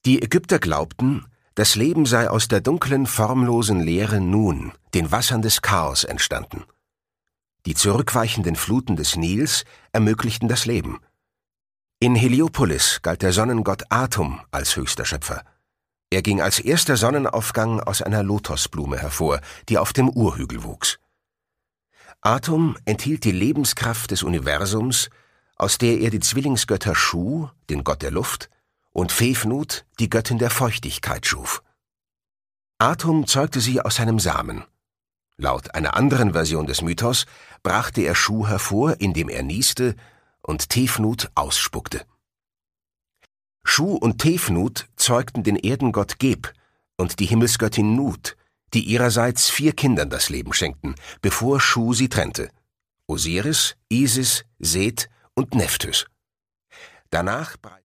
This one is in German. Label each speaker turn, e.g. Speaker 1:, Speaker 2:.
Speaker 1: Die Ägypter glaubten, das Leben sei aus der dunklen, formlosen Leere Nun, den Wassern des Chaos, entstanden. Die zurückweichenden Fluten des Nils ermöglichten das Leben. In Heliopolis galt der Sonnengott Atum als höchster Schöpfer. Er ging als erster Sonnenaufgang aus einer Lotosblume hervor, die auf dem Urhügel wuchs. Atum enthielt die Lebenskraft des Universums, aus der er die Zwillingsgötter Shu, den Gott der Luft, und Fefnut, die Göttin der Feuchtigkeit, schuf. Atum zeugte sie aus seinem Samen. Laut einer anderen Version des Mythos brachte er Shu hervor, indem er nieste und Tefnut ausspuckte. Shu und Tefnut zeugten den Erdengott Geb und die Himmelsgöttin Nut, die ihrerseits 4 Kindern das Leben schenkten, bevor Shu sie trennte: Osiris, Isis, Seth und Nephthys. Danach